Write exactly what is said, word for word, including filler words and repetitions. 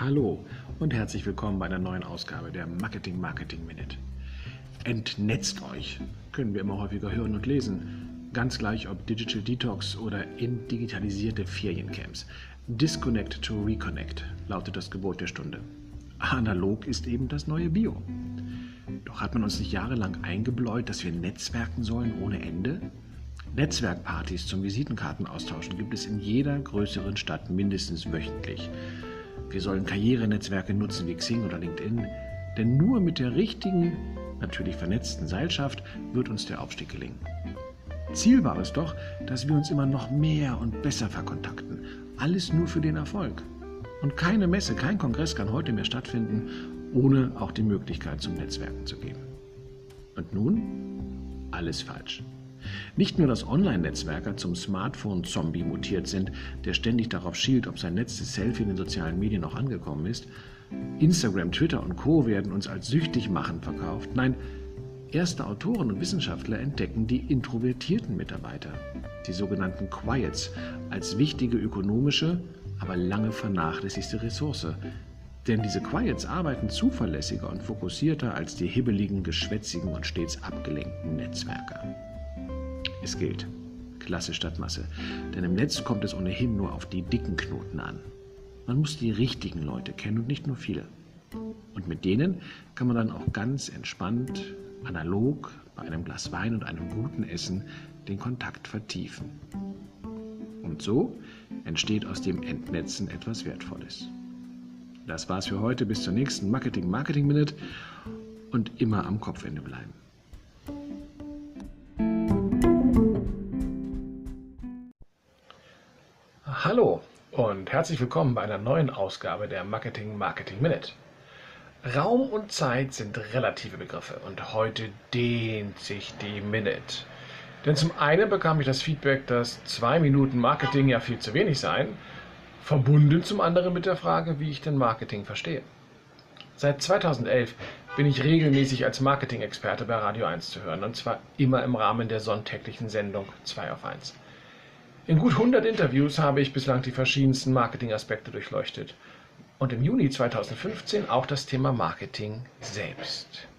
Hallo und herzlich willkommen bei einer neuen Ausgabe der Marketing Marketing Minute. Entnetzt euch, können wir immer häufiger hören und lesen. Ganz gleich ob Digital Detox oder in digitalisierte Feriencamps. Disconnect to Reconnect lautet das Gebot der Stunde. Analog ist eben das neue Bio. Doch hat man uns nicht jahrelang eingebläut, dass wir netzwerken sollen ohne Ende? Netzwerkpartys zum Visitenkartenaustauschen gibt es in jeder größeren Stadt mindestens wöchentlich. Wir sollen Karrierenetzwerke nutzen wie Xing oder LinkedIn, denn nur mit der richtigen, natürlich vernetzten Seilschaft wird uns der Aufstieg gelingen. Ziel war es doch, dass wir uns immer noch mehr und besser verkontakten. Alles nur für den Erfolg. Und keine Messe, kein Kongress kann heute mehr stattfinden, ohne auch die Möglichkeit zum Netzwerken zu geben. Und nun? Alles falsch. Nicht nur, dass Online-Netzwerker zum Smartphone-Zombie mutiert sind, der ständig darauf schielt, ob sein letztes Selfie in den sozialen Medien auch angekommen ist. Instagram, Twitter und Co. werden uns als süchtig machen verkauft. Nein, erste Autoren und Wissenschaftler entdecken die introvertierten Mitarbeiter, die sogenannten Quiets, als wichtige ökonomische, aber lange vernachlässigte Ressource. Denn diese Quiets arbeiten zuverlässiger und fokussierter als die hibbeligen, geschwätzigen und stets abgelenkten Netzwerker. Es gilt, Klasse statt Masse, denn im Netz kommt es ohnehin nur auf die dicken Knoten an. Man muss die richtigen Leute kennen und nicht nur viele. Und mit denen kann man dann auch ganz entspannt, analog, bei einem Glas Wein und einem guten Essen den Kontakt vertiefen. Und so entsteht aus dem Entnetzen etwas Wertvolles. Das war's für heute, bis zur nächsten Marketing Marketing Minute und immer am Kopfende bleiben. Hallo und herzlich willkommen bei einer neuen Ausgabe der Marketing Marketing Minute. Raum und Zeit sind relative Begriffe und heute dehnt sich die Minute. Denn zum einen bekam ich das Feedback, dass zwei Minuten Marketing ja viel zu wenig seien, verbunden zum anderen mit der Frage, wie ich denn Marketing verstehe. Seit zweitausendelf bin ich regelmäßig als Marketing-Experte bei Radio eins zu hören, und zwar immer im Rahmen der sonntäglichen Sendung zwei auf eins. In gut hundert Interviews habe ich bislang die verschiedensten Marketingaspekte durchleuchtet und im Juni zweitausendfünfzehn auch das Thema Marketing selbst.